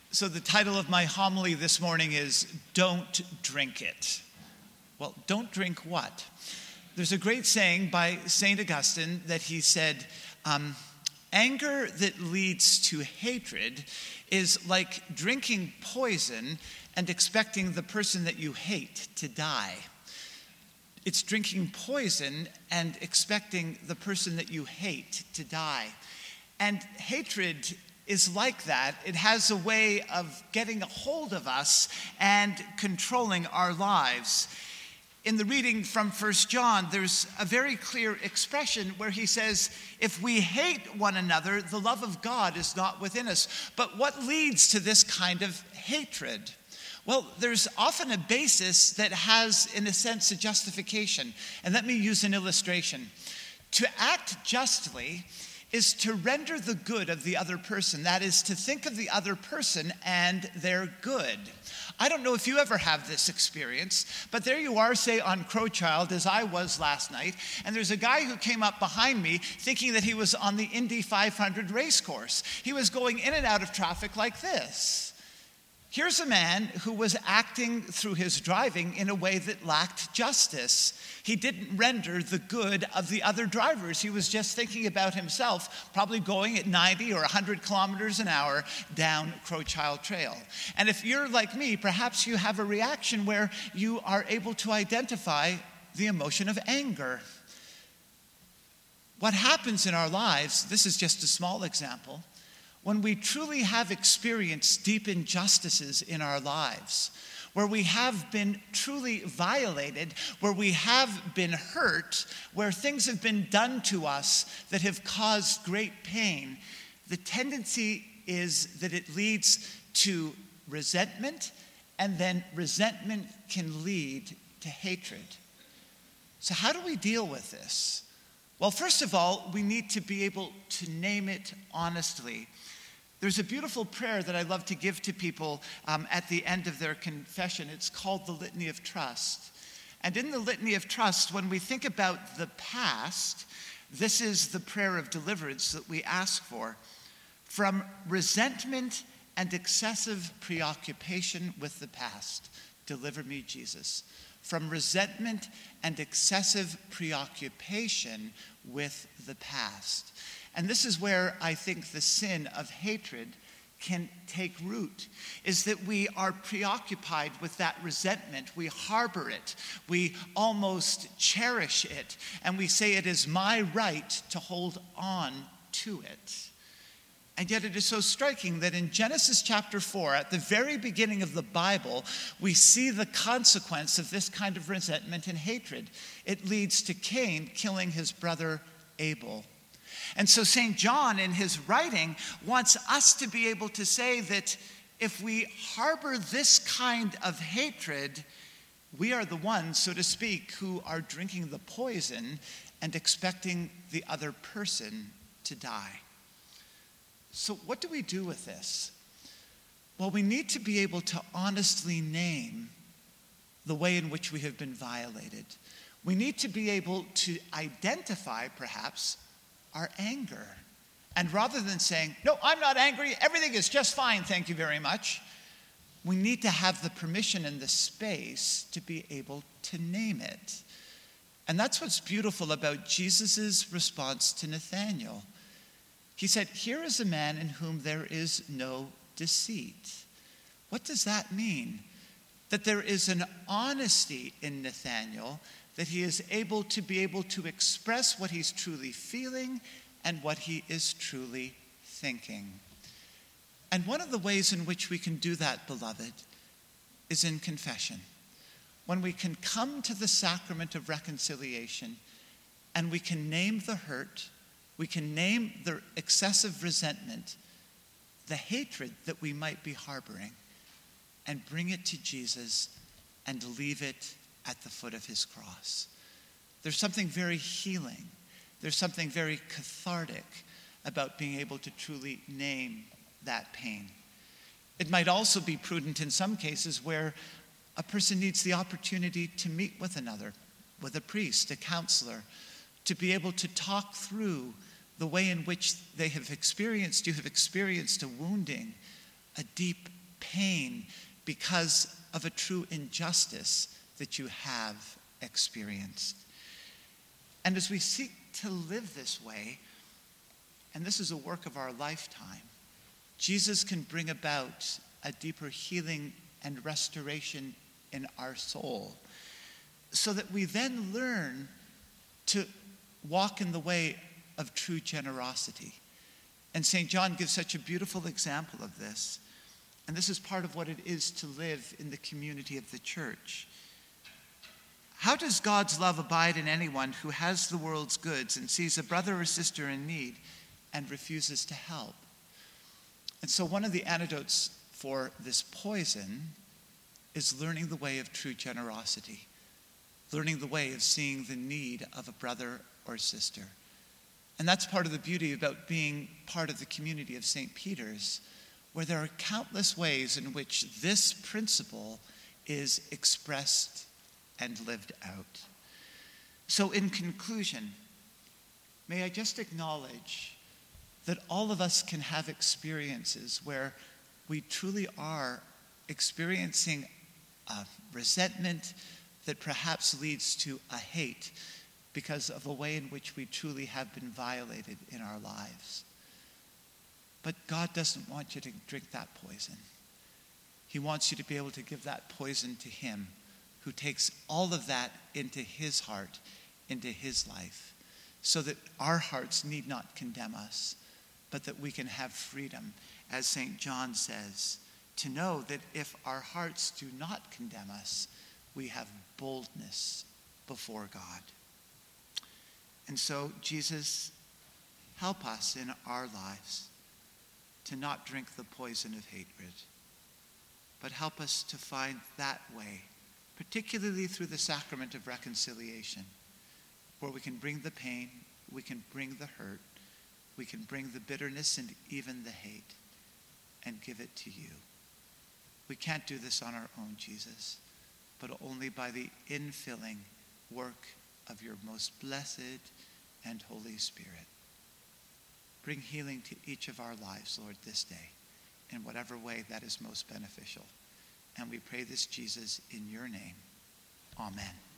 So the title of my homily this morning is Don't Drink It. Well, don't drink what? There's a great saying by St. Augustine that he said, anger that leads to hatred is like drinking poison and expecting the person that you hate to die. It's drinking poison and expecting the person that you hate to die. And hatred is like that. It has a way of getting a hold of us and controlling our lives. In the reading from 1 John, there's a very clear expression where he says, if we hate one another, the love of God is not within us. But what leads to this kind of hatred? Well, there's often a basis that has, in a sense, a justification. And let me use an illustration. To act justly is to render the good of the other person. That is, to think of the other person and their good. I don't know if you ever have this experience, but there you are, say, on Crowchild, as I was last night, and there's a guy who came up behind me thinking that he was on the Indy 500 race course. He was going in and out of traffic like this. Here's a man who was acting through his driving in a way that lacked justice. He didn't render the good of the other drivers. He was just thinking about himself, probably going at 90 or 100 kilometers an hour down Crowchild Trail. And if you're like me, perhaps you have a reaction where you are able to identify the emotion of anger. What happens in our lives, this is just a small example, when we truly have experienced deep injustices in our lives, where we have been truly violated, where we have been hurt, where things have been done to us that have caused great pain, the tendency is that it leads to resentment, and then resentment can lead to hatred. So how do we deal with this? Well, first of all, we need to be able to name it honestly. There's a beautiful prayer that I love to give to people at the end of their confession. It's called the Litany of Trust. And in the Litany of Trust, when we think about the past, this is the prayer of deliverance that we ask for. From resentment and excessive preoccupation with the past, deliver me, Jesus. From resentment and excessive preoccupation with the past. And this is where I think the sin of hatred can take root, is that we are preoccupied with that resentment. We harbor it. We almost cherish it. And we say it is my right to hold on to it. And yet it is so striking that in Genesis chapter 4, at the very beginning of the Bible, we see the consequence of this kind of resentment and hatred. It leads to Cain killing his brother Abel. And so St. John, in his writing, wants us to be able to say that if we harbor this kind of hatred, we are the ones, so to speak, who are drinking the poison and expecting the other person to die. So what do we do with this? Well, we need to be able to honestly name the way in which we have been violated. We need to be able to identify, perhaps, our anger. And rather than saying, no, I'm not angry, everything is just fine, thank you very much, we need to have the permission and the space to be able to name it. And that's what's beautiful about Jesus' response to Nathanael. He said, here is a man in whom there is no deceit. What does that mean? That there is an honesty in Nathanael, that he is able to express what he's truly feeling and what he is truly thinking. And one of the ways in which we can do that, beloved, is in confession. When we can come to the sacrament of reconciliation and we can name the hurt, we can name the excessive resentment, the hatred that we might be harboring, and bring it to Jesus and leave it at the foot of his cross. There's something very healing. There's something very cathartic about being able to truly name that pain. It might also be prudent in some cases where a person needs the opportunity to meet with another, with a priest, a counselor, to be able to talk through the way in which you have experienced a wounding, a deep pain because of a true injustice that you have experienced. And as we seek to live this way, and this is a work of our lifetime, Jesus can bring about a deeper healing and restoration in our soul, so that we then learn to walk in the way of true generosity. And St. John gives such a beautiful example of this. And this is part of what it is to live in the community of the church. How does God's love abide in anyone who has the world's goods and sees a brother or sister in need and refuses to help? And so one of the antidotes for this poison is learning the way of true generosity, learning the way of seeing the need of a brother or sister. And that's part of the beauty about being part of the community of St. Peter's, where there are countless ways in which this principle is expressed and lived out. So in conclusion, may I just acknowledge that all of us can have experiences where we truly are experiencing a resentment that perhaps leads to a hate because of a way in which we truly have been violated in our lives. But God doesn't want you to drink that poison. He wants you to be able to give that poison to him, who takes all of that into his heart, into his life, so that our hearts need not condemn us, but that we can have freedom, as St. John says, to know that if our hearts do not condemn us, we have boldness before God. And so, Jesus, help us in our lives to not drink the poison of hatred, but help us to find that way, particularly through the sacrament of reconciliation, where we can bring the pain, we can bring the hurt, we can bring the bitterness and even the hate, and give it to you. We can't do this on our own, Jesus, but only by the infilling work of your most blessed and Holy Spirit. Bring healing to each of our lives, Lord, this day, in whatever way that is most beneficial. And we pray this, Jesus, in your name. Amen.